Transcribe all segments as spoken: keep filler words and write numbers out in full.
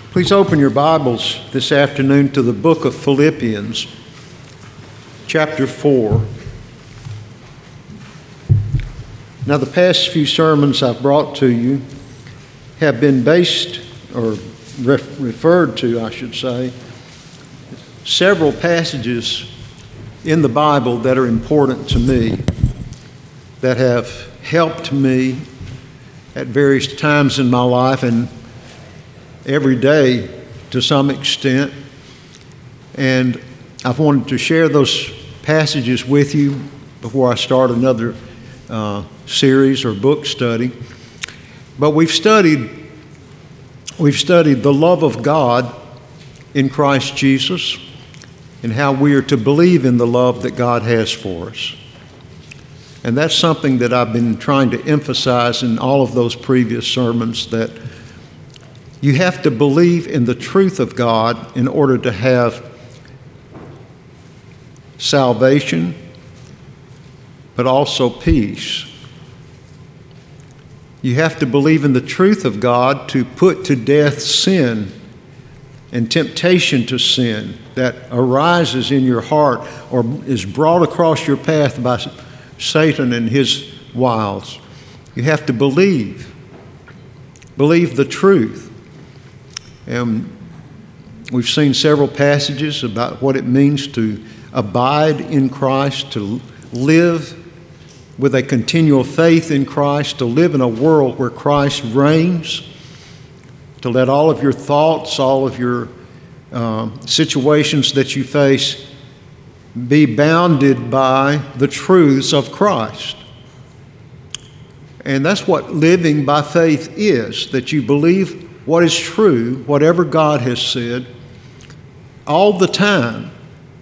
Please open your Bibles this afternoon to the book of Philippians, chapter four. Now, the past few sermons I've brought to you have been based, or ref- referred to, I should say, several passages in the Bible that are important to me, that have helped me at various times in my life and every day to some extent. And I've wanted to share those passages with you before I start another uh, series or book study. But we've studied, we've studied the love of God in Christ Jesus and how we are to believe in the love that God has for us. And that's something that I've been trying to emphasize in all of those previous sermons, that you have to believe in the truth of God in order to have salvation, but also peace. You have to believe in the truth of God to put to death sin and temptation to sin that arises in your heart or is brought across your path by Satan and his wiles. You have to believe, believe the truth. And we've seen several passages about what it means to abide in Christ, to live with a continual faith in Christ, to live in a world where Christ reigns, to let all of your thoughts, all of your uh, situations that you face be bounded by the truths of Christ. And that's what living by faith is, that you believe what is true, whatever God has said, all the time,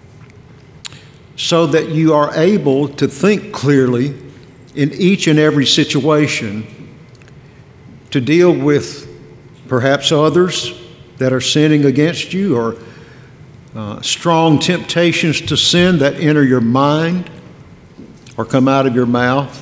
so that you are able to think clearly in each and every situation, to deal with perhaps others that are sinning against you, or uh, strong temptations to sin that enter your mind or come out of your mouth.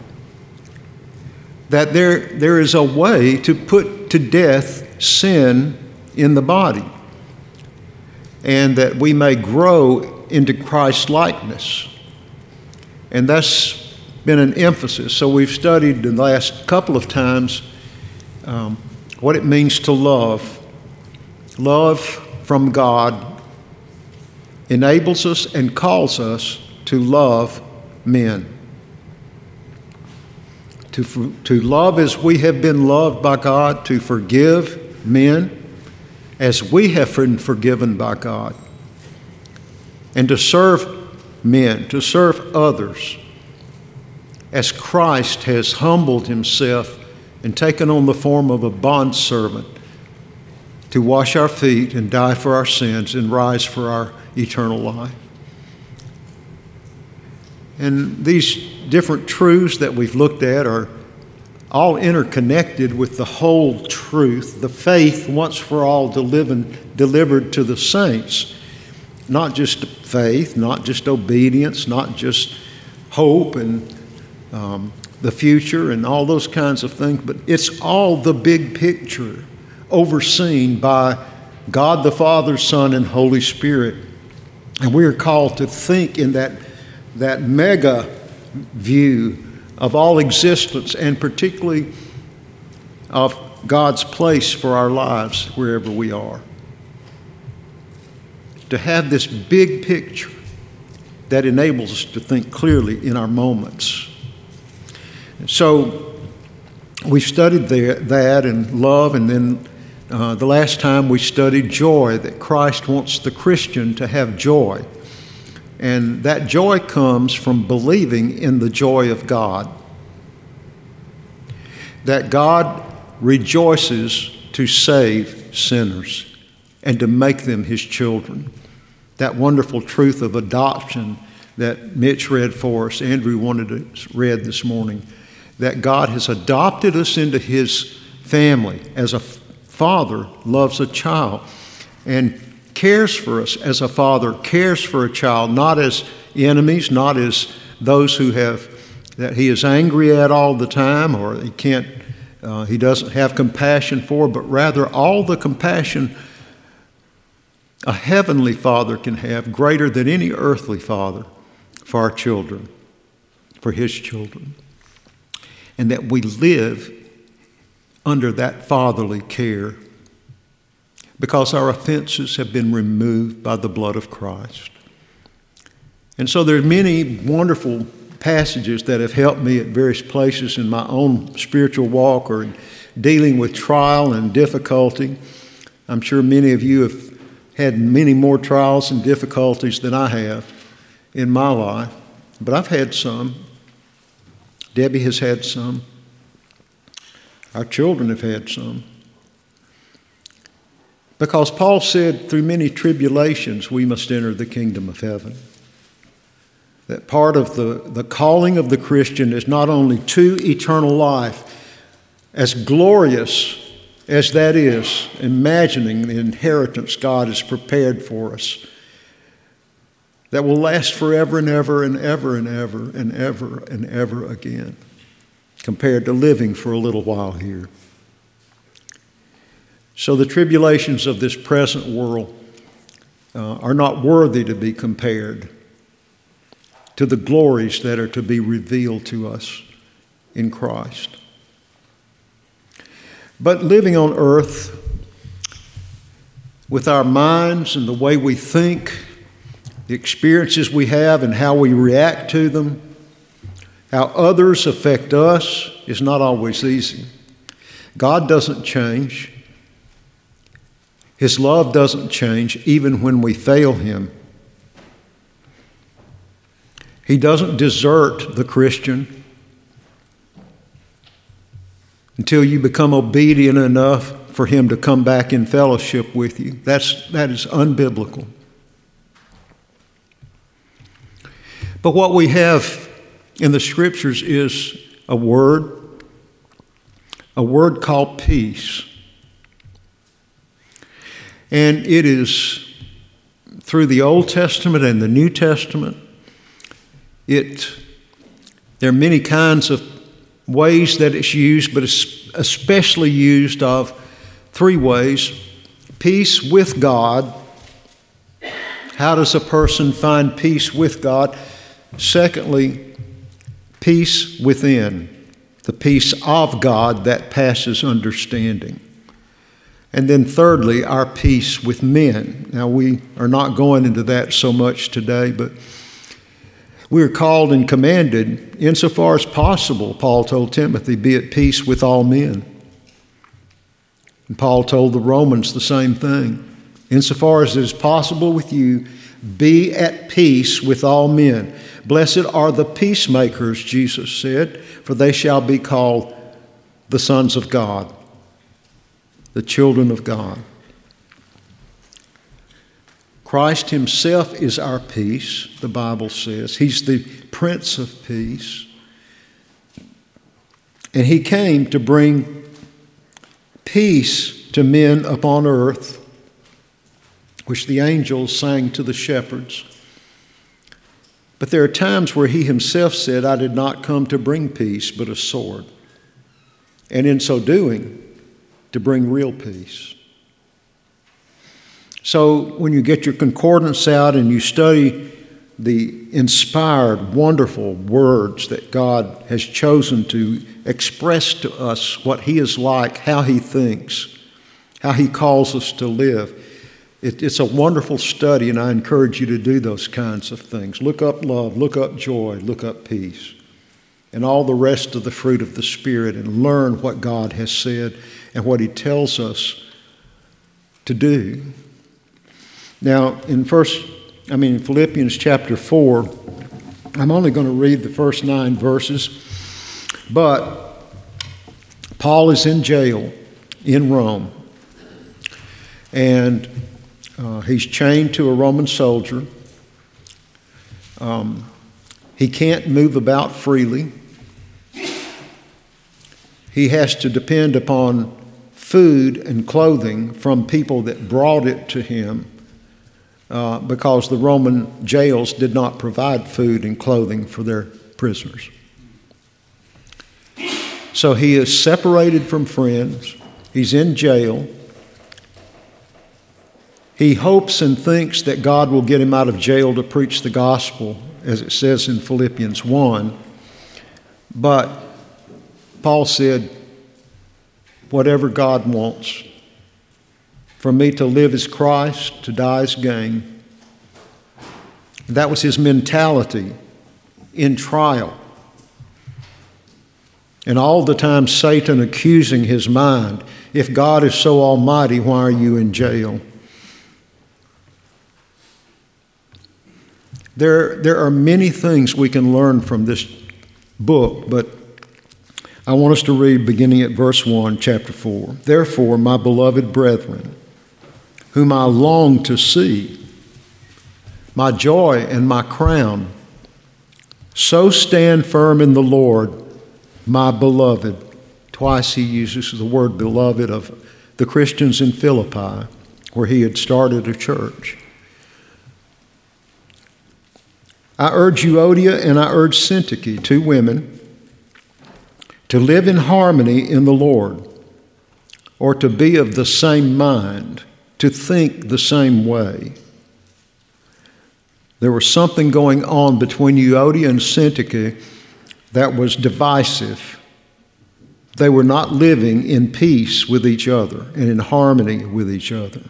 That there, there is a way to put to death sin in the body, and that we may grow into Christ's likeness. And that's been an emphasis. So we've studied the last couple of times um, what it means to love. Love from God enables us and calls us to love men. To, to love as we have been loved by God, to forgive men as we have been forgiven by God, and to serve men, to serve others as Christ has humbled himself and taken on the form of a bondservant to wash our feet and die for our sins and rise for our eternal life. And these different truths that we've looked at are all interconnected with the whole truth, the faith once for all delivered, delivered to the saints. Not just faith, not just obedience, not just hope and um, the future and all those kinds of things, but it's all the big picture overseen by God the Father, Son, and Holy Spirit. And we are called to think in that that mega view of all existence, and particularly of God's place for our lives wherever we are. To have this big picture that enables us to think clearly in our moments. So we studied that and love, and then uh, the last time we studied joy, that Christ wants the Christian to have joy. And that joy comes from believing in the joy of God. That God rejoices to save sinners and to make them his children. That wonderful truth of adoption that Mitch read for us, Andrew wanted to read this morning, that God has adopted us into his family as a father loves a child and cares for us as a father cares for a child, not as enemies, not as those who have that he is angry at all the time, or he can't uh, he doesn't have compassion for, but rather all the compassion a heavenly Father can have, greater than any earthly father, for our children, for his children. And that we live under that fatherly care because our offenses have been removed by the blood of Christ. And so there are many wonderful passages that have helped me at various places in my own spiritual walk or in dealing with trial and difficulty. I'm sure many of you have had many more trials and difficulties than I have in my life, but I've had some. Debbie has had some. Our children have had some. Because Paul said, through many tribulations we must enter the kingdom of heaven. That part of the, the calling of the Christian is not only to eternal life, as glorious as that is, imagining the inheritance God has prepared for us, that will last forever and ever and ever and ever and ever and ever again, compared to living for a little while here. So the tribulations of this present world uh, are not worthy to be compared to the glories that are to be revealed to us in Christ. But living on earth with our minds and the way we think, the experiences we have and how we react to them, how others affect us, is not always easy. God doesn't change. His love doesn't change even when we fail Him. He doesn't desert the Christian until you become obedient enough for Him to come back in fellowship with you. That's, that is unbiblical. But what we have in the Scriptures is a word, a word called peace. And it is through the Old Testament and the New Testament. It, there are many kinds of ways that it's used, but it's especially used of three ways. Peace with God. How does a person find peace with God? Secondly, peace within, the peace of God that passes understanding. And then thirdly, our peace with men. Now, we are not going into that so much today, but we are called and commanded, insofar as possible, Paul told Timothy, be at peace with all men. And Paul told the Romans the same thing. Insofar as it is possible with you, be at peace with all men. Blessed are the peacemakers, Jesus said, for they shall be called the sons of God, the children of God. Christ Himself is our peace, the Bible says. He's the Prince of Peace. And He came to bring peace to men upon earth, which the angels sang to the shepherds. But there are times where He Himself said, I did not come to bring peace, but a sword. And in so doing, to bring real peace. So when you get your concordance out and you study the inspired, wonderful words that God has chosen to express to us what He is like, how He thinks, how He calls us to live, it, it's a wonderful study, and I encourage you to do those kinds of things. Look up love, look up joy, look up peace, and all the rest of the fruit of the Spirit, and learn what God has said and what He tells us to do. Now, in first, I mean, in Philippians chapter four, I'm only going to read the first nine verses, but Paul is in jail in Rome, and uh, he's chained to a Roman soldier. Um, he can't move about freely. He has to depend upon food and clothing from people that brought it to him. Uh, because the Roman jails did not provide food and clothing for their prisoners. So he is separated from friends. He's in jail. He hopes and thinks that God will get him out of jail to preach the gospel, as it says in Philippians one. But Paul said, whatever God wants, for me to live is Christ, to die is gain. That was his mentality in trial. And all the time Satan accusing his mind, if God is so almighty, why are you in jail? There, there are many things we can learn from this book, but I want us to read beginning at verse one, chapter four. Therefore, my beloved brethren, whom I long to see, my joy and my crown, so stand firm in the Lord, my beloved. Twice he uses the word beloved of the Christians in Philippi, where he had started a church. I urge Euodia and I urge Syntyche, two women, to live in harmony in the Lord, or to be of the same mind, to think the same way. There was something going on between Euodia and Syntyche that was divisive. They were not living in peace with each other and in harmony with each other.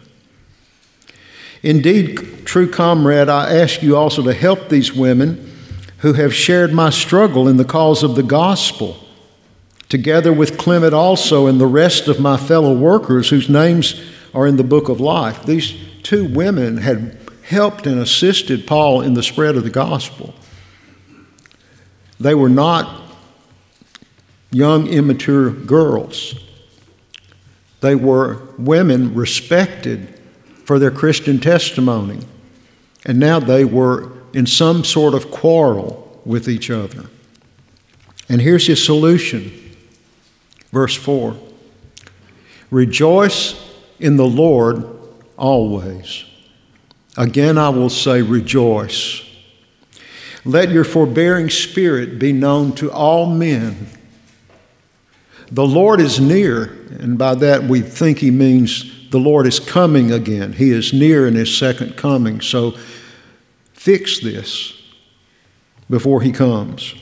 Indeed, true comrade, I ask you also to help these women who have shared my struggle in the cause of the gospel, together with Clement also and the rest of my fellow workers whose names are in the book of life. These two women had helped and assisted Paul in the spread of the gospel. They were not young, immature girls. They were women respected for their Christian testimony. And now they were in some sort of quarrel with each other. And here's his solution. Verse four. Rejoice in the Lord always. Again, I will say rejoice. Let your forbearing spirit be known to all men. The Lord is near, and by that we think he means the Lord is coming again. He is near in his second coming. So fix this before he comes.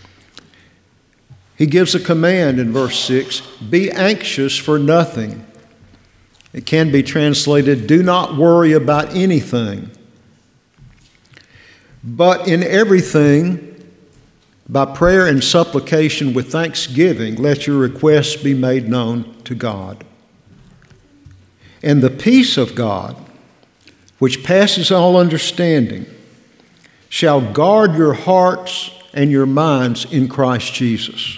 He gives a command in verse six, be anxious for nothing. It can be translated, do not worry about anything. But in everything, by prayer and supplication with thanksgiving, let your requests be made known to God. And the peace of God, which passes all understanding, shall guard your hearts and your minds in Christ Jesus.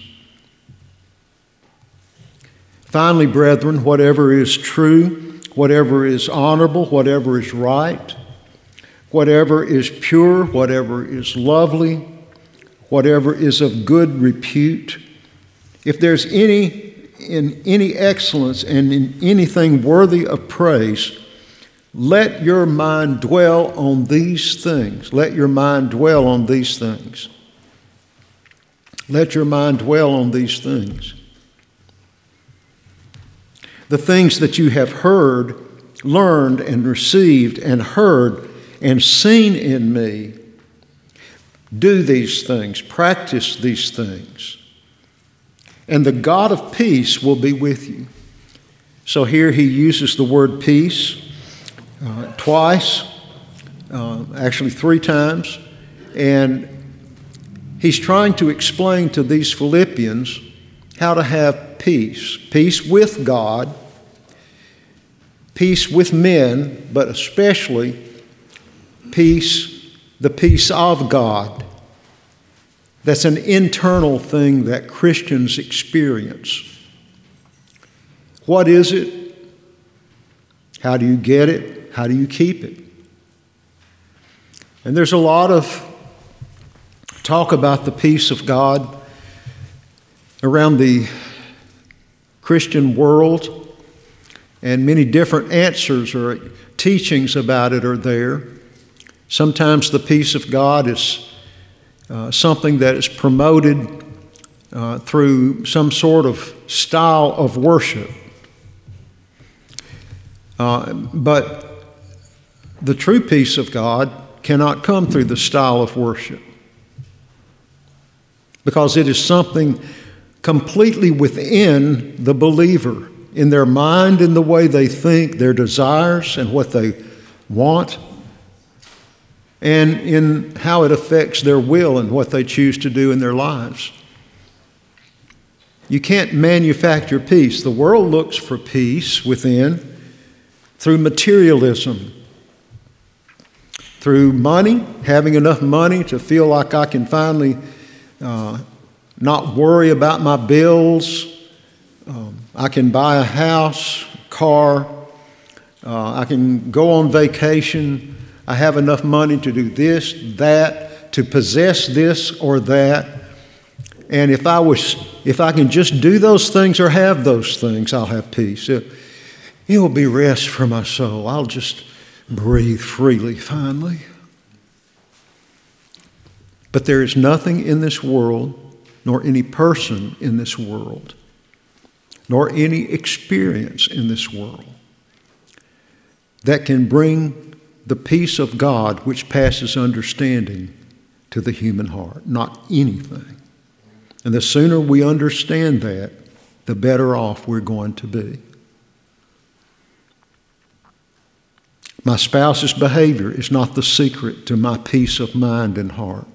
Finally, brethren, whatever is true, whatever is honorable, whatever is right, whatever is pure, whatever is lovely, whatever is of good repute, if there's any in any excellence and in anything worthy of praise, let your mind dwell on these things. Let your mind dwell on these things. Let your mind dwell on these things. The things that you have heard, learned, and received, and heard, and seen in me, do these things, practice these things, and the God of peace will be with you. So here he uses the word peace uh, twice, uh, actually three times, and he's trying to explain to these Philippians how to have peace. Peace with God, peace with men, but especially peace, the peace of God. That's an internal thing that Christians experience. What is it? How do you get it? How do you keep it? And there's a lot of talk about the peace of God around the Christian world, and many different answers or teachings about it are there. Sometimes the peace of God is uh, something that is promoted uh, through some sort of style of worship. Uh, but the true peace of God cannot come through the style of worship, because it is something completely within the believer, in their mind, in the way they think, their desires and what they want, and in how it affects their will and what they choose to do in their lives. You can't manufacture peace. The world looks for peace within through materialism, through money, having enough money to feel like I can finally uh, not worry about my bills. Um, I can buy a house, car. Uh, I can go on vacation. I have enough money to do this, that, to possess this or that. And if I was, if I can just do those things or have those things, I'll have peace. It, it will be rest for my soul. I'll just breathe freely finally. But there is nothing in this world, nor any person in this world, nor any experience in this world that can bring the peace of God which passes understanding to the human heart. Not anything. And the sooner we understand that, the better off we're going to be. My spouse's behavior is not the secret to my peace of mind and heart.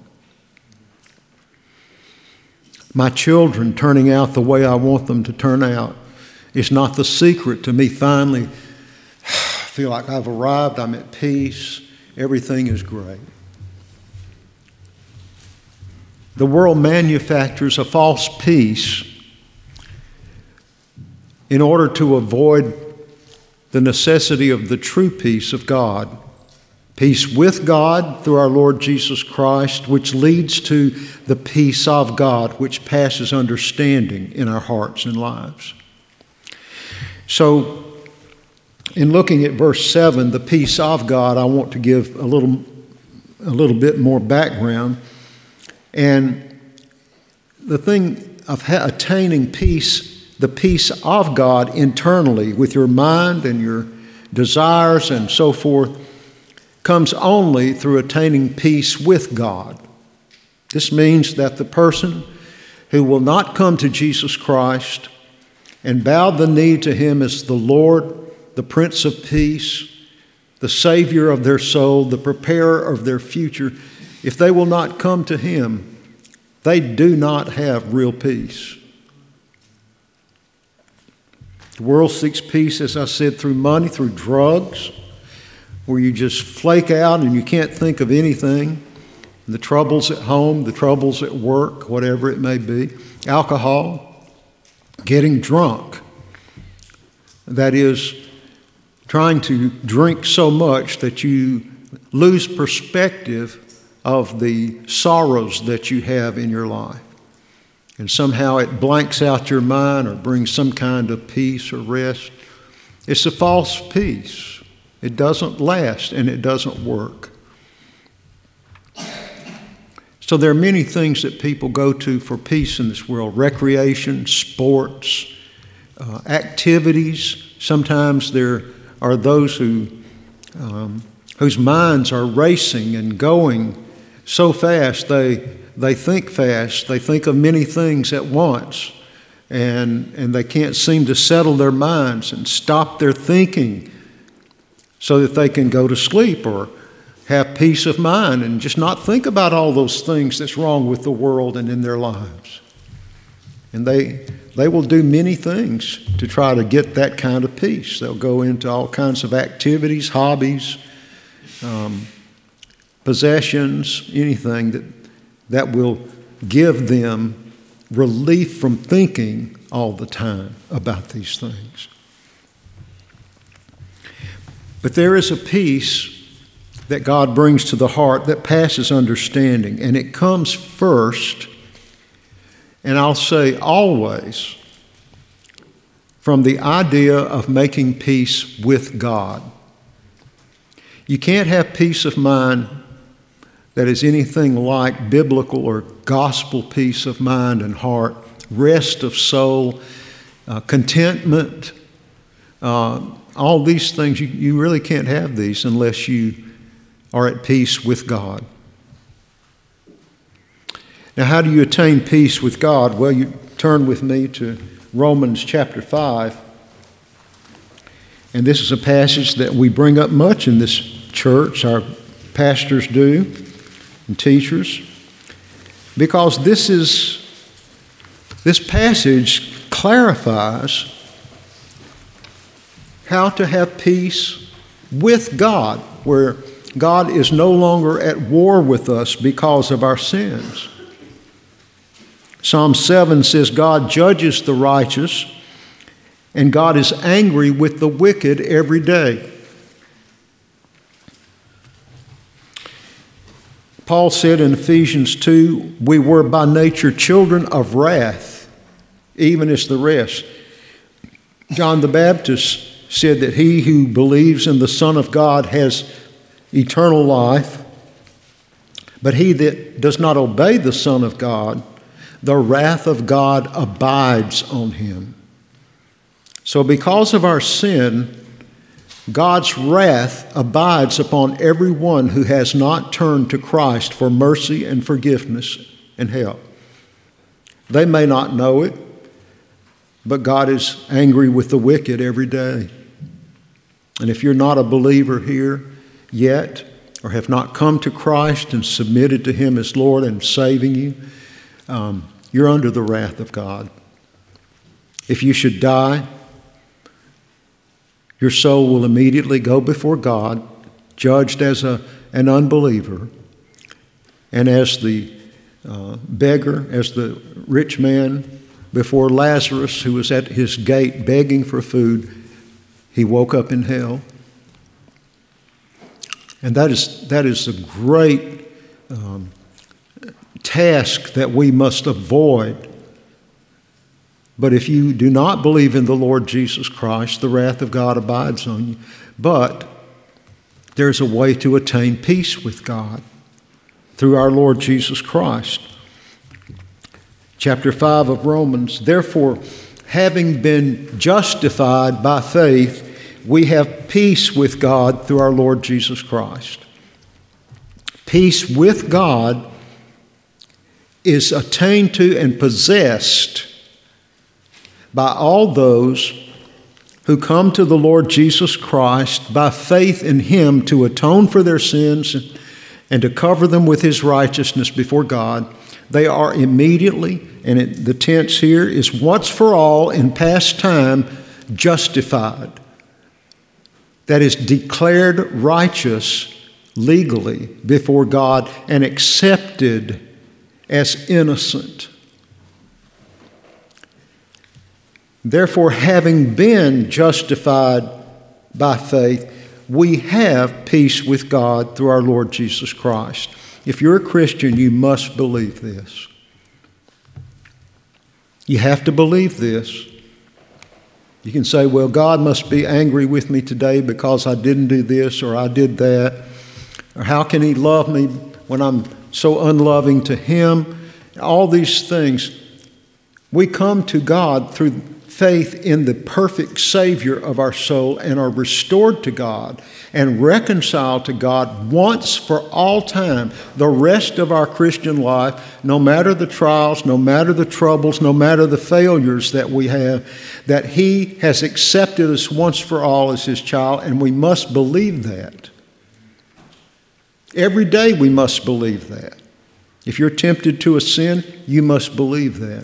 My children turning out the way I want them to turn out is not the secret to me finally feel like I've arrived, I'm at peace, everything is great. The world manufactures a false peace in order to avoid the necessity of the true peace of God. Peace with God through our Lord Jesus Christ, which leads to the peace of God, which passes understanding in our hearts and lives. So, in looking at verse seven, the peace of God, I want to give a little, a little bit more background. And the thing of attaining peace, the peace of God internally with your mind and your desires and so forth, comes only through attaining peace with God. This means that the person who will not come to Jesus Christ and bow the knee to Him as the Lord, the Prince of Peace, the Savior of their soul, the preparer of their future, if they will not come to Him, they do not have real peace. The world seeks peace, as I said, through money, through drugs, where you just flake out and you can't think of anything. The troubles at home, the troubles at work, whatever it may be. Alcohol, getting drunk. That is, trying to drink so much that you lose perspective of the sorrows that you have in your life. And somehow it blanks out your mind or brings some kind of peace or rest. It's a false peace. It doesn't last and it doesn't work. So there are many things that people go to for peace in this world. Recreation, sports, uh, activities. Sometimes there are those who um, whose minds are racing and going so fast they they think fast. They think of many things at once, and and they can't seem to settle their minds and stop their thinking so that they can go to sleep or have peace of mind and just not think about all those things that's wrong with the world and in their lives. And they they will do many things to try to get that kind of peace. They'll go into all kinds of activities, hobbies, um, possessions, anything that that will give them relief from thinking all the time about these things. But there is a peace that God brings to the heart that passes understanding, and it comes first, and I'll say always, from the idea of making peace with God. You can't have peace of mind that is anything like biblical or gospel peace of mind and heart rest of soul, uh, contentment, uh, all these things. You, you really can't have these unless you are at peace with God. Now, how do you attain peace with God? Well, you turn with me to Romans chapter five. And this is a passage that we bring up much in this church, our pastors do, and teachers, because this is this passage clarifies how to have peace with God, where God is no longer at war with us because of our sins. Psalm seven says, God judges the righteous, and God is angry with the wicked every day. Paul said in Ephesians two, we were by nature children of wrath, even as the rest. John the Baptist said that he who believes in the Son of God has eternal life, but he that does not obey the Son of God, the wrath of God abides on him. So because of our sin, God's wrath abides upon everyone who has not turned to Christ for mercy and forgiveness and help. They may not know it, but God is angry with the wicked every day. And if you're not a believer here yet, or have not come to Christ and submitted to Him as Lord and saving you, um, you're under the wrath of God. If you should die, your soul will immediately go before God, judged as a, an unbeliever, and as the uh, beggar, as the rich man before Lazarus, who was at his gate begging for food, he woke up in hell. And that is, that is a great um, task that we must avoid. But if you do not believe in the Lord Jesus Christ, the wrath of God abides on you. But there's a way to attain peace with God through our Lord Jesus Christ. Chapter five of Romans, therefore, having been justified by faith, we have peace with God through our Lord Jesus Christ. Peace with God is attained to and possessed by all those who come to the Lord Jesus Christ by faith in Him to atone for their sins and to cover them with His righteousness before God. They are immediately, and it, the tense here is once for all in past time, justified. That is, declared righteous legally before God and accepted as innocent. Therefore, having been justified by faith, we have peace with God through our Lord Jesus Christ. If you're a Christian, you must believe this. You have to believe this. You can say, well, God must be angry with me today because I didn't do this or I did that. Or how can He love me when I'm so unloving to Him? All these things. We come to God through faith in the perfect Savior of our soul and are restored to God and reconciled to God once for all time. The rest of our Christian life, no matter the trials, no matter the troubles, no matter the failures that we have, that He has accepted us once for all as His child, and we must believe that. Every day we must believe that. If you're tempted to a sin, you must believe that.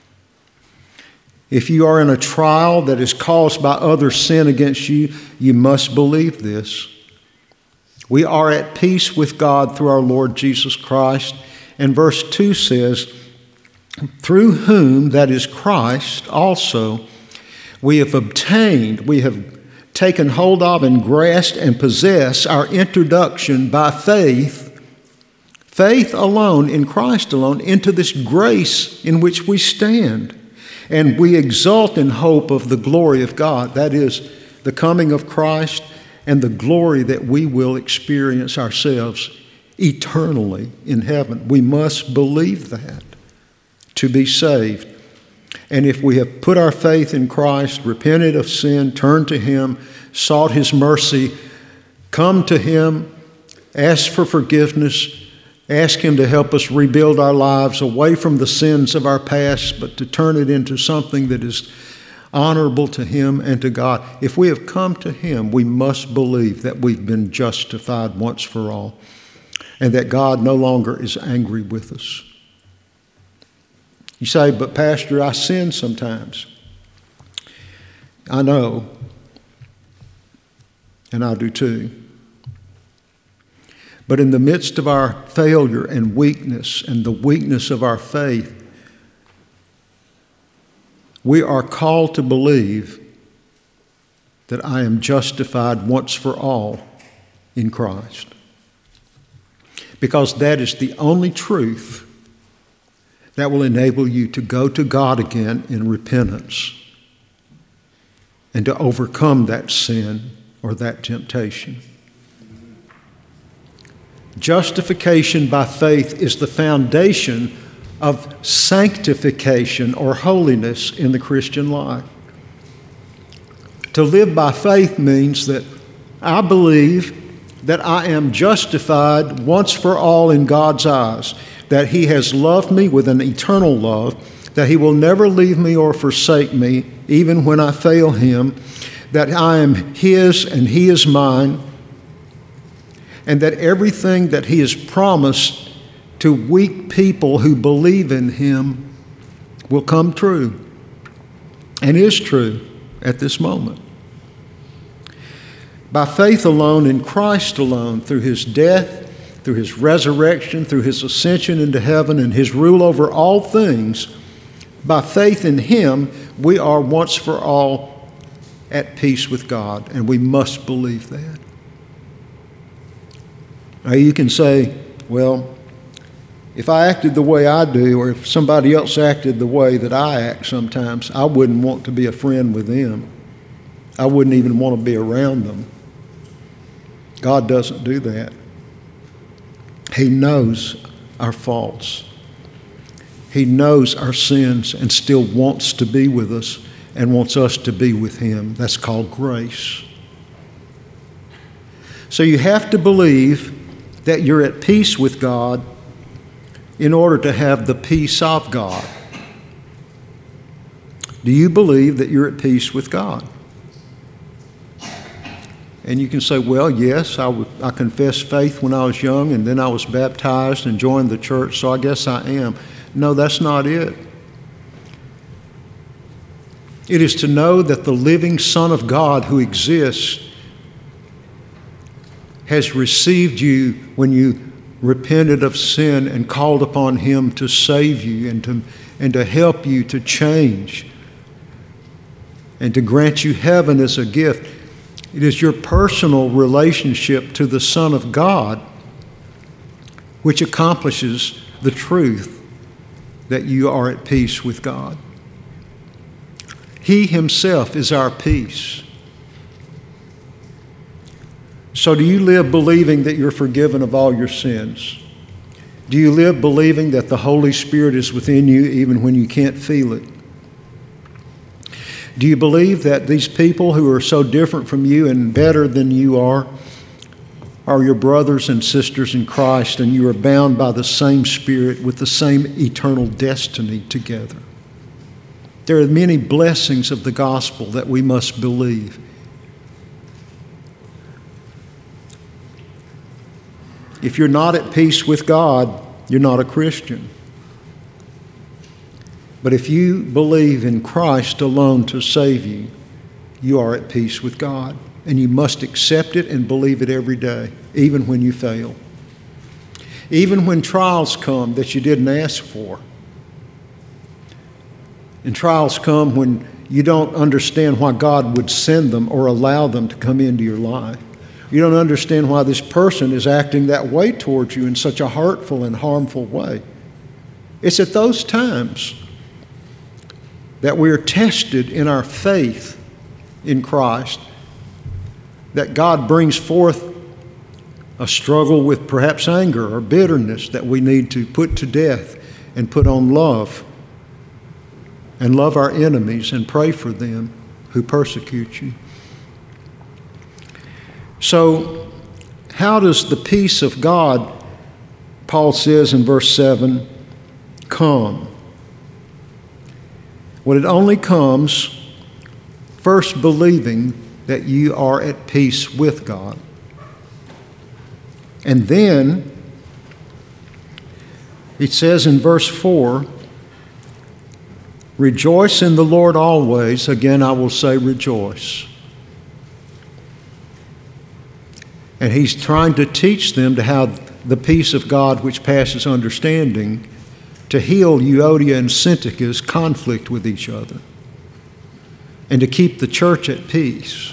If you are in a trial that is caused by other sin against you, you must believe this. We are at peace with God through our Lord Jesus Christ. And verse two says, through whom, that is Christ, also we have obtained, we have taken hold of and grasped and possess our introduction by faith, faith alone, in Christ alone, into this grace in which we stand. And we exult in hope of the glory of God. That is, the coming of Christ and the glory that we will experience ourselves eternally in heaven. We must believe that to be saved. And if we have put our faith in Christ, repented of sin, turned to Him, sought His mercy, come to Him, ask for forgiveness, ask Him to help us rebuild our lives away from the sins of our past, but to turn it into something that is honorable to Him and to God. If we have come to Him, we must believe that we've been justified once for all, and that God no longer is angry with us. You say, but Pastor, I sin sometimes. I know, and I do too. But in the midst of our failure and weakness and the weakness of our faith, we are called to believe that I am justified once for all in Christ. Because that is the only truth that will enable you to go to God again in repentance and to overcome that sin or that temptation. Justification by faith is the foundation of sanctification or holiness in the Christian life. To live by faith means that I believe that I am justified once for all in God's eyes, that He has loved me with an eternal love, that He will never leave me or forsake me, even when I fail Him, that I am His and He is mine, and that everything that He has promised to weak people who believe in Him will come true and is true at this moment. By faith alone, in Christ alone, through His death, through His resurrection, through His ascension into heaven, and His rule over all things, by faith in Him, we are once for all at peace with God, and we must believe that. Now you can say, well, if I acted the way I do, or if somebody else acted the way that I act sometimes, I wouldn't want to be a friend with them. I wouldn't even want to be around them. God doesn't do that. He knows our faults. He knows our sins and still wants to be with us and wants us to be with Him. That's called grace. So you have to believe that you're at peace with God in order to have the peace of God. Do you believe that you're at peace with God? And you can say, well, yes, I, would, I confessed faith when I was young, and then I was baptized and joined the church, so I guess I am. No, that's not it. It is to know that the living Son of God who exists has received you when you repented of sin and called upon Him to save you and to, and to help you to change and to grant you heaven as a gift. It is your personal relationship to the Son of God which accomplishes the truth that you are at peace with God. He Himself is our peace. So do you live believing that you're forgiven of all your sins? Do you live believing that the Holy Spirit is within you even when you can't feel it? Do you believe that these people who are so different from you and better than you are are your brothers and sisters in Christ, and you are bound by the same Spirit with the same eternal destiny together? There are many blessings of the gospel that we must believe. If you're not at peace with God, you're not a Christian. But if you believe in Christ alone to save you, you are at peace with God. And you must accept it and believe it every day, even when you fail. Even when trials come that you didn't ask for. And trials come when you don't understand why God would send them or allow them to come into your life. You don't understand why this person is acting that way towards you in such a hurtful and harmful way. It's at those times that we are tested in our faith in Christ, that God brings forth a struggle with perhaps anger or bitterness that we need to put to death and put on love. and love our enemies and pray for them who persecute you. So, how does the peace of God, Paul says in verse seven, come? Well, it only comes first believing that you are at peace with God. And then, it says in verse four, rejoice in the Lord always. Again, I will say rejoice. And he's trying to teach them to have the peace of God which passes understanding, to heal Euodia and Syntyche's conflict with each other, and to keep the church at peace.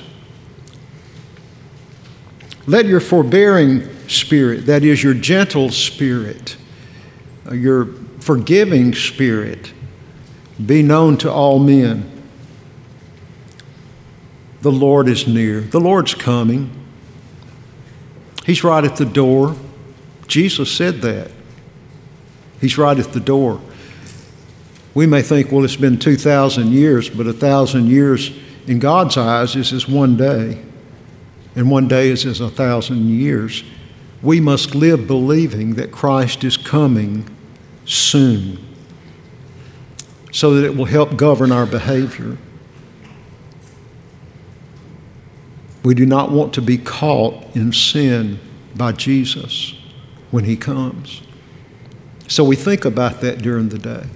Let your forbearing spirit, that is your gentle spirit, your forgiving spirit, be known to all men. The Lord is near. The Lord's coming. He's right at the door. Jesus said that. He's right at the door. We may think, well, it's been two thousand years, but a thousand years in God's eyes is as one day, and one day is as a thousand years. We must live believing that Christ is coming soon, so that it will help govern our behavior. We do not want to be caught in sin by Jesus when he comes. So we think about that during the day.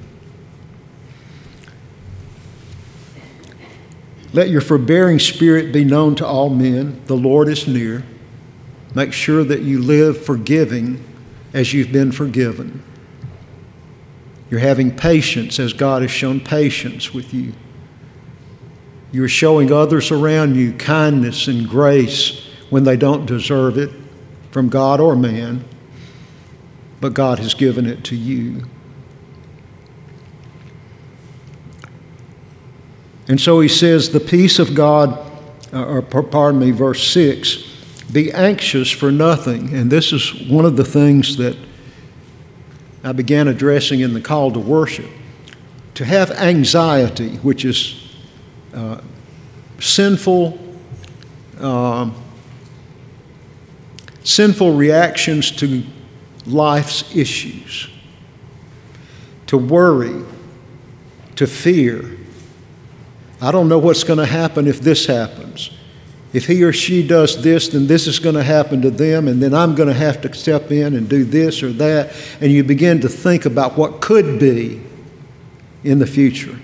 Let your forbearing spirit be known to all men. The Lord is near. Make sure that you live forgiving as you've been forgiven. You're having patience as God has shown patience with you. You're showing others around you kindness and grace when they don't deserve it from God or man, but God has given it to you. And so he says, the peace of God, or pardon me, verse six, be anxious for nothing. And this is one of the things that I began addressing in the call to worship. To have anxiety, which is uh, sinful, uh, sinful reactions to life's issues, to worry, to fear. I don't know what's going to happen if this happens. If he or she does this, then this is going to happen to them, and then I'm going to have to step in and do this or that. And you begin to think about what could be in the future.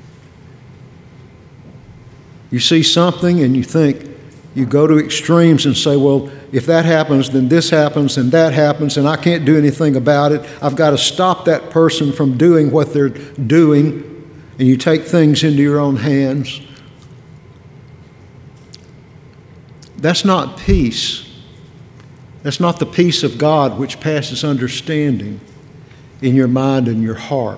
You see something and you think, you go to extremes and say, well, if that happens, then this happens and that happens, and I can't do anything about it. I've got to stop that person from doing what they're doing. And you take things into your own hands. That's not peace. That's not the peace of God which passes understanding in your mind and your heart.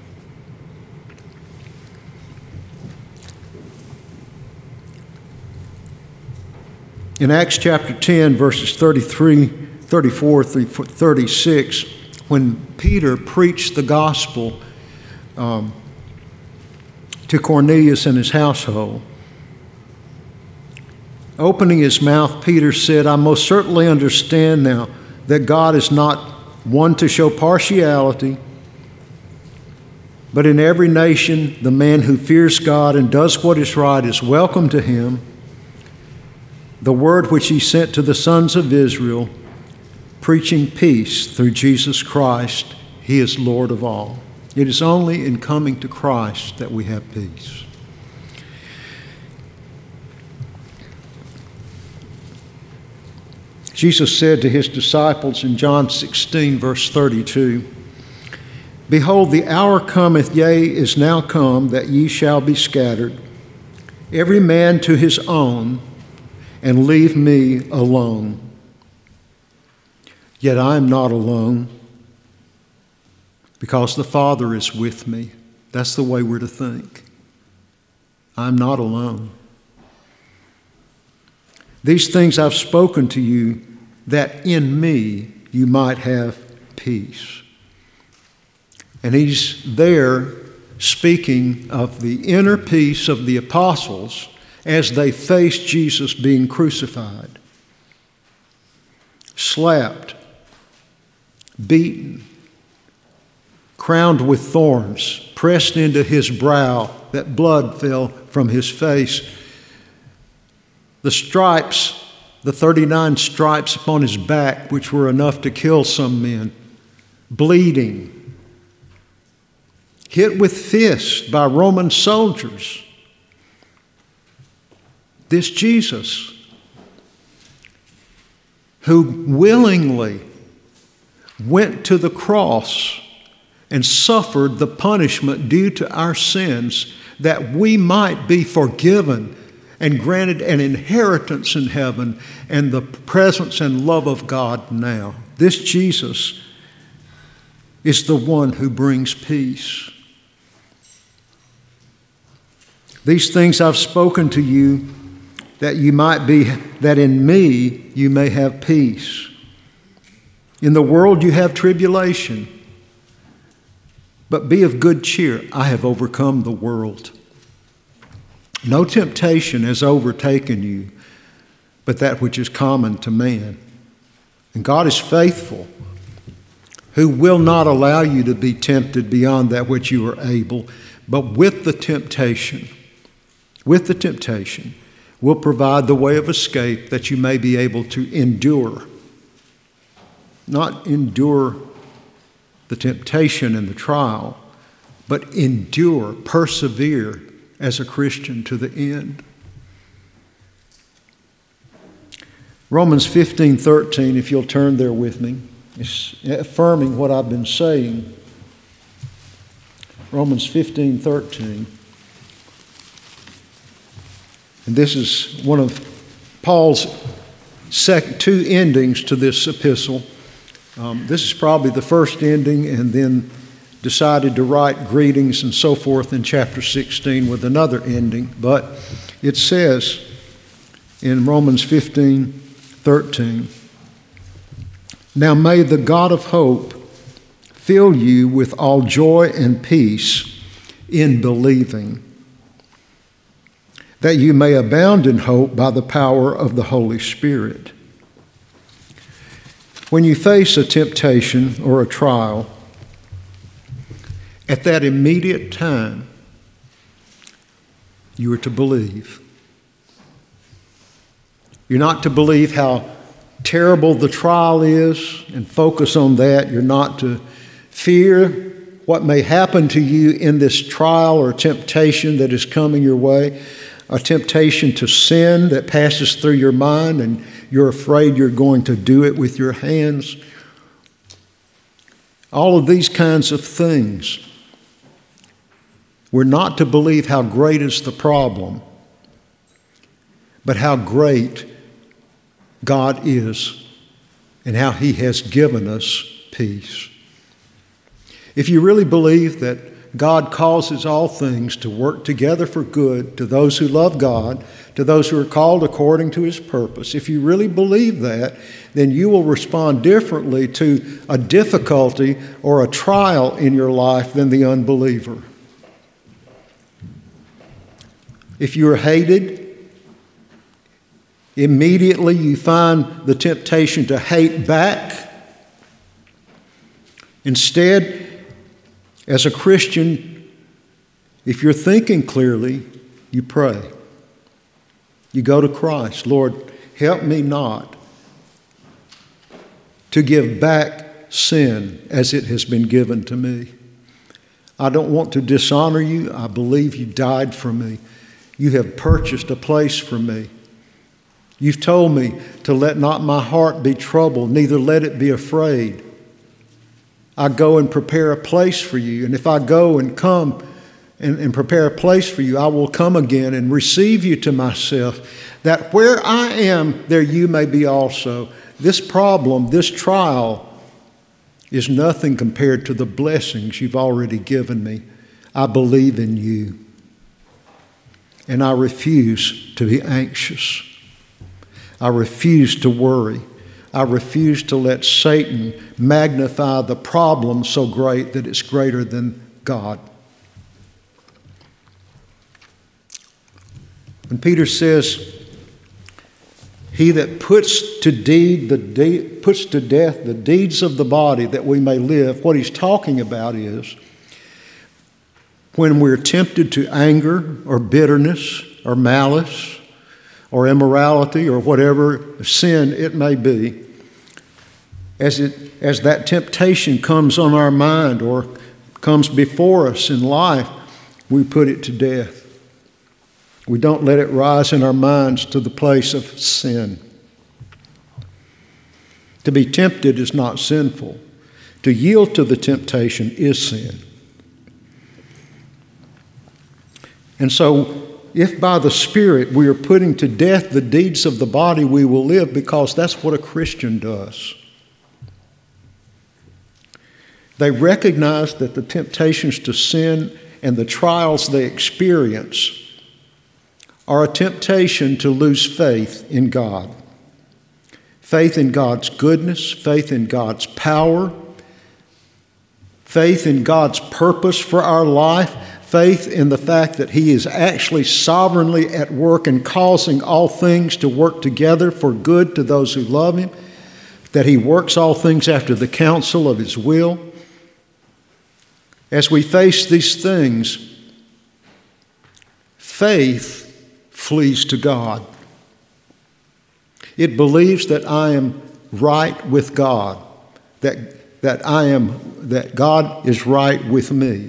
In Acts chapter ten, verses thirty-three, thirty-four, thirty-six, when Peter preached the gospel um, to Cornelius and his household, opening his mouth, Peter said, I most certainly understand now that God is not one to show partiality, but in every nation the man who fears God and does what is right is welcome to him. The word which he sent to the sons of Israel, preaching peace through Jesus Christ, he is Lord of all. It is only in coming to Christ that we have peace. Jesus said to his disciples in John sixteen, verse thirty-two, Behold, the hour cometh, yea, is now come, that ye shall be scattered, every man to his own, and leave me alone. Yet I am not alone, because the Father is with me. That's the way we're to think. I'm not alone. These things I've spoken to you, that in me you might have peace. And he's there speaking of the inner peace of the apostles as they faced Jesus being crucified, slapped, beaten, crowned with thorns, pressed into his brow, that blood fell from his face. The stripes, the thirty-nine stripes upon his back, which were enough to kill some men, bleeding, hit with fists by Roman soldiers. This Jesus, who willingly went to the cross and suffered the punishment due to our sins, that we might be forgiven and granted an inheritance in heaven and the presence and love of God now. This Jesus is the one who brings peace. These things I've spoken to you, that you might be, that in me you may have peace. In the world you have tribulation, but be of good cheer. I have overcome the world. No temptation has overtaken you, but that which is common to man. And God is faithful, who will not allow you to be tempted beyond that which you are able, but with the temptation, with the temptation, will provide the way of escape that you may be able to endure. Not endure the temptation and the trial, but endure, persevere as a Christian to the end. Romans fifteen thirteen, if you'll turn there with me, is affirming what I've been saying. Romans fifteen thirteen. And this is one of Paul's sec- two endings to this epistle. Um, this is probably the first ending, and then decided to write greetings and so forth in chapter sixteen with another ending. But it says in Romans fifteen thirteen, now may the God of hope fill you with all joy and peace in believing, that you may abound in hope by the power of the Holy Spirit. When you face a temptation or a trial, at that immediate time, you are to believe. You're not to believe how terrible the trial is and focus on that. You're not to fear what may happen to you in this trial or temptation that is coming your way, a temptation to sin that passes through your mind and you're afraid you're going to do it with your hands. All of these kinds of things. We're not to believe how great is the problem, but how great God is and how He has given us peace. If you really believe that God causes all things to work together for good to those who love God, to those who are called according to His purpose, if you really believe that, then you will respond differently to a difficulty or a trial in your life than the unbeliever. If you are hated, immediately you find the temptation to hate back. Instead, as a Christian, if you're thinking clearly, you pray. You go to Christ. Lord, help me not to give back sin as it has been given to me. I don't want to dishonor you. I believe you died for me. You have purchased a place for me. You've told me to let not my heart be troubled, neither let it be afraid. I go and prepare a place for you. And if I go and come and, and prepare a place for you, I will come again and receive you to myself, that where I am, there you may be also. This problem, this trial, is nothing compared to the blessings you've already given me. I believe in you. And I refuse to be anxious. I refuse to worry. I refuse to let Satan magnify the problem so great that it's greater than God. When Peter says, he that puts to deed the de- puts to death the deeds of the body that we may live, what he's talking about is when we're tempted to anger or bitterness or malice or immorality or whatever sin it may be, as it as that temptation comes on our mind or comes before us in life, we put it to death. We don't let it rise in our minds to the place of sin. To be tempted is not sinful. To yield to the temptation is sin. And so, if by the Spirit we are putting to death the deeds of the body, we will live, because that's what a Christian does. They recognize that the temptations to sin and the trials they experience are a temptation to lose faith in God. Faith in God's goodness, faith in God's power, faith in God's purpose for our life, faith in the fact that He is actually sovereignly at work and causing all things to work together for good to those who love Him, that He works all things after the counsel of His will. As we face these things, faith flees to God. It believes that I am right with God, that, that I am, that God is right with me.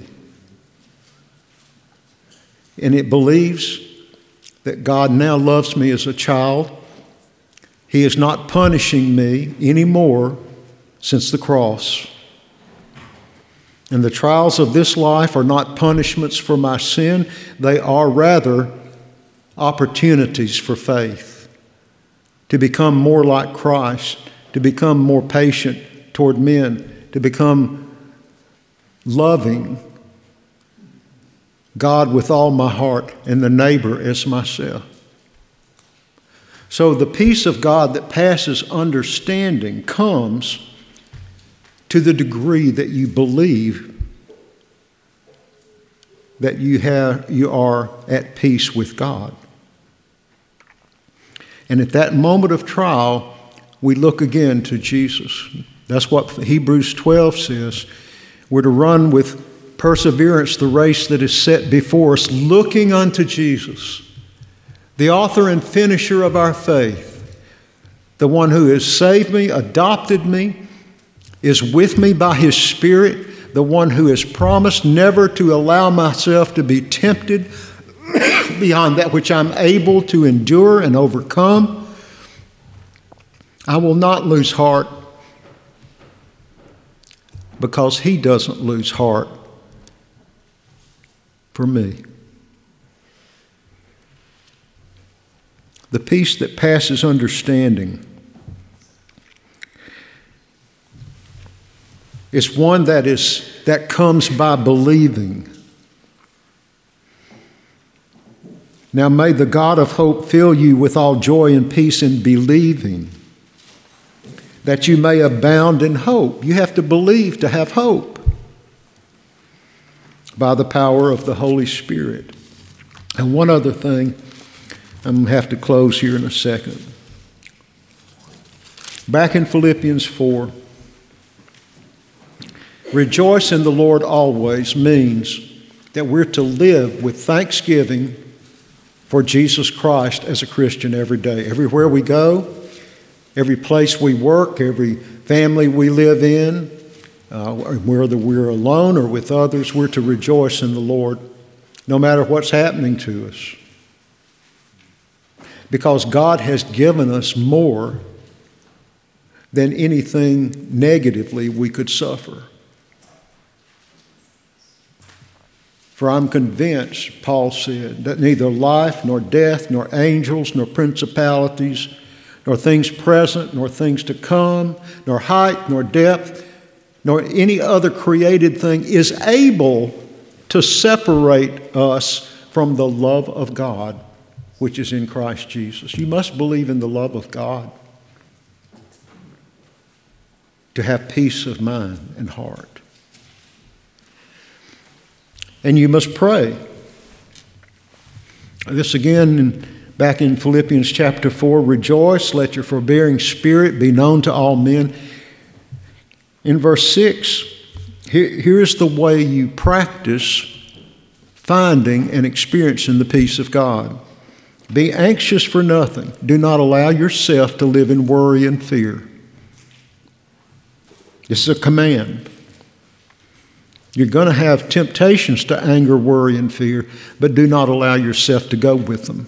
And it believes that God now loves me as a child. He is not punishing me anymore since the cross. And the trials of this life are not punishments for my sin. They are rather opportunities for faith, to become more like Christ, to become more patient toward men, to become loving God with all my heart and the neighbor as myself. So the peace of God that passes understanding comes to the degree that you believe that you have, you are at peace with God. And at that moment of trial, we look again to Jesus. That's what Hebrews twelve says. We're to run with perseverance the race that is set before us, looking unto Jesus, the author and finisher of our faith, the one who has saved me, adopted me, is with me by His Spirit, the one who has promised never to allow myself to be tempted beyond that which I'm able to endure and overcome. I will not lose heart, because He doesn't lose heart for me. The peace that passes understanding is one that is that comes by believing. Now may the God of hope fill you with all joy and peace in believing, that you may abound in hope. You have to believe to have hope by the power of the Holy Spirit. And one other thing, I'm going to have to close here in a second. Back in Philippians four, rejoice in the Lord always means that we're to live with thanksgiving for Jesus Christ as a Christian every day. Everywhere we go, every place we work, every family we live in, uh, whether we're alone or with others, we're to rejoice in the Lord no matter what's happening to us. Because God has given us more than anything negatively we could suffer. For I'm convinced, Paul said, that neither life, nor death, nor angels, nor principalities, nor things present, nor things to come, nor height, nor depth, nor any other created thing is able to separate us from the love of God, which is in Christ Jesus. You must believe in the love of God to have peace of mind and heart. And you must pray. This again, in, back in Philippians chapter four, rejoice, let your forbearing spirit be known to all men. In verse six, here, here's the way you practice finding and experiencing the peace of God. Be anxious for nothing. Do not allow yourself to live in worry and fear. This is a command. You're going to have temptations to anger, worry, and fear, but do not allow yourself to go with them.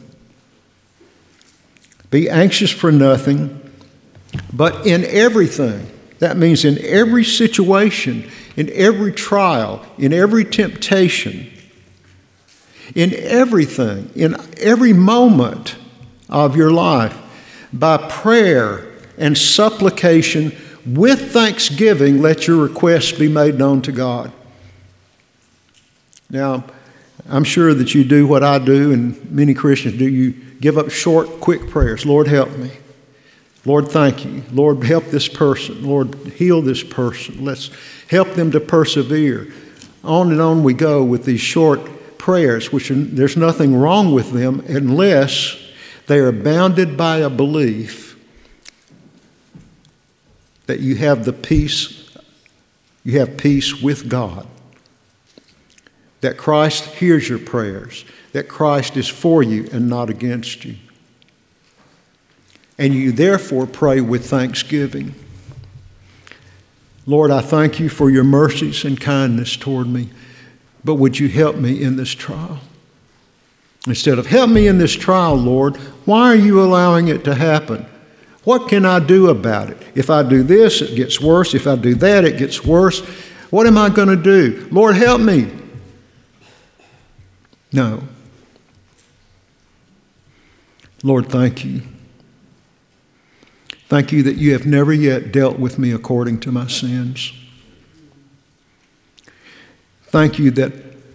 Be anxious for nothing, but in everything. That means in every situation, in every trial, in every temptation, in everything, in every moment of your life, by prayer and supplication with thanksgiving, let your requests be made known to God. Now, I'm sure that you do what I do and many Christians do. You give up short, quick prayers. Lord, help me. Lord, thank you. Lord, help this person. Lord, heal this person. Let's help them to persevere. On and on we go with these short prayers, which are, there's nothing wrong with them unless they are bounded by a belief that you have the peace, you have peace with God. That Christ hears your prayers, that Christ is for you and not against you. And you therefore pray with thanksgiving. Lord, I thank you for your mercies and kindness toward me, but would you help me in this trial? Instead of help me in this trial, Lord, why are you allowing it to happen? What can I do about it? If I do this, it gets worse. If I do that, it gets worse. What am I going to do? Lord, help me. No. Lord, thank you. Thank you that you have never yet dealt with me according to my sins. Thank you that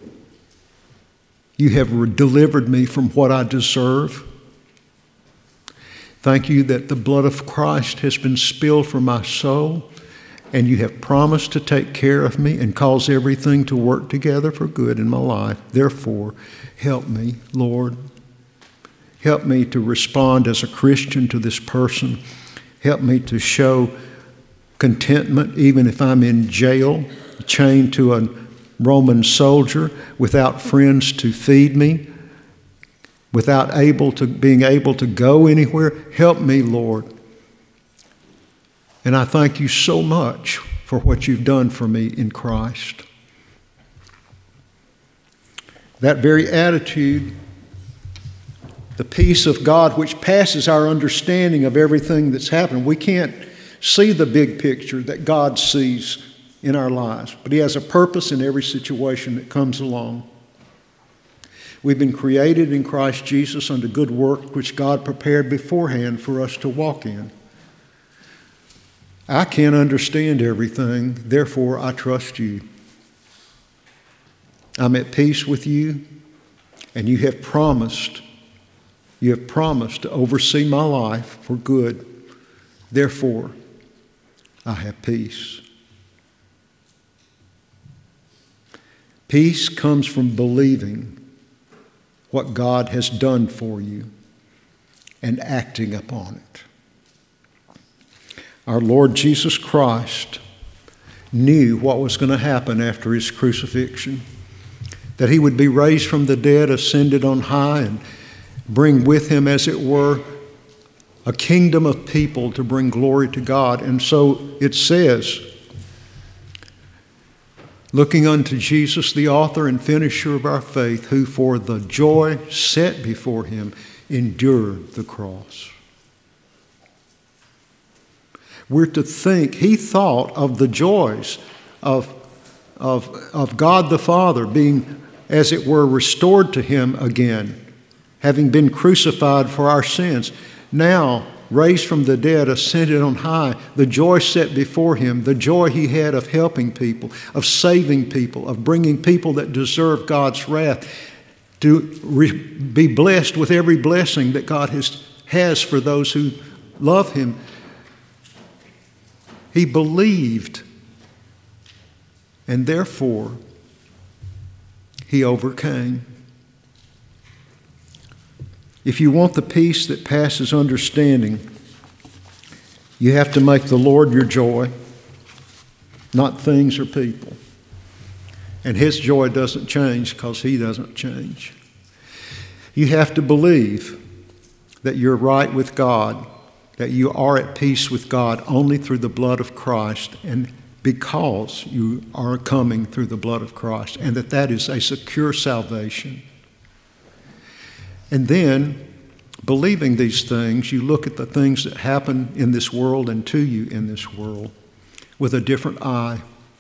you have delivered me from what I deserve. Thank you that the blood of Christ has been spilled for my soul, and you have promised to take care of me and cause everything to work together for good in my life. Therefore, help me, Lord. Help me to respond as a Christian to this person. Help me to show contentment even if I'm in jail, chained to a Roman soldier, without friends to feed me, without able to being able to go anywhere. Help me, Lord. And I thank you so much for what you've done for me in Christ. That very attitude, the peace of God which passes our understanding of everything that's happened. We can't see the big picture that God sees in our lives, but he has a purpose in every situation that comes along. We've been created in Christ Jesus unto good work which God prepared beforehand for us to walk in. I can't understand everything, therefore I trust you. I'm at peace with you, and you have promised, you have promised to oversee my life for good. Therefore, I have peace. Peace comes from believing what God has done for you and acting upon it. Our Lord Jesus Christ knew what was going to happen after his crucifixion, that he would be raised from the dead, ascended on high, and bring with him, as it were, a kingdom of people to bring glory to God. And so it says, looking unto Jesus, the author and finisher of our faith, who for the joy set before him endured the cross. We're to think he thought of the joys of, of, of God the Father being, as it were, restored to him again, having been crucified for our sins. Now, raised from the dead, ascended on high, the joy set before him, the joy he had of helping people, of saving people, of bringing people that deserve God's wrath to re- be blessed with every blessing that God has, has for those who love him. He believed, and therefore he overcame. If you want the peace that passes understanding, you have to make the Lord your joy, not things or people. And his joy doesn't change because he doesn't change. You have to believe that you're right with God, that you are at peace with God only through the blood of Christ and because you are coming through the blood of Christ, and that that is a secure salvation. And then, believing these things, you look at the things that happen in this world and to you in this world with a different eye.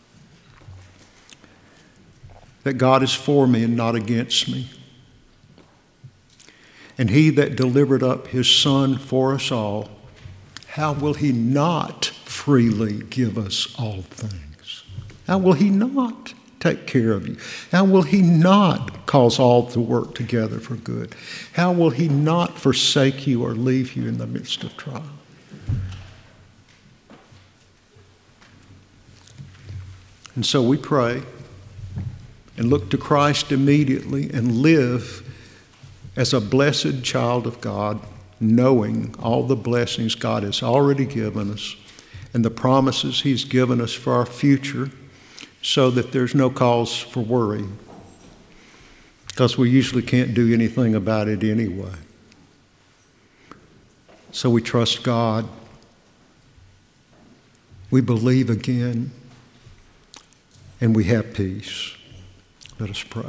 That God is for me and not against me. And he that delivered up his Son for us all, how will he not freely give us all things? How will he not take care of you? How will he not cause all to work together for good? How will he not forsake you or leave you in the midst of trial? And so we pray and look to Christ immediately and live as a blessed child of God, knowing all the blessings God has already given us and the promises he's given us for our future, so that there's no cause for worry, because we usually can't do anything about it anyway. So we trust God. We believe again, and we have peace. Let us pray.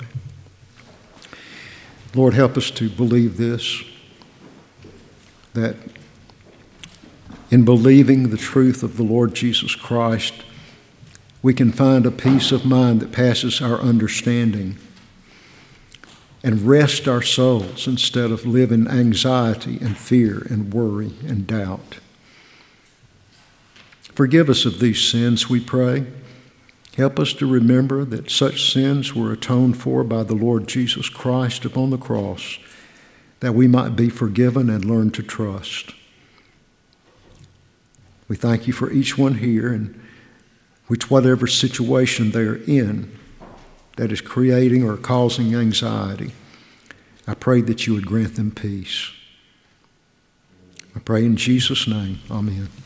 Lord, help us to believe this, that in believing the truth of the Lord Jesus Christ, we can find a peace of mind that passes our understanding and rest our souls instead of living anxiety and fear and worry and doubt. Forgive us of these sins, we pray. Help us to remember that such sins were atoned for by the Lord Jesus Christ upon the cross, that we might be forgiven and learn to trust. We thank you for each one here, and which whatever situation they're in that is creating or causing anxiety, I pray that you would grant them peace. I pray in Jesus' name, amen.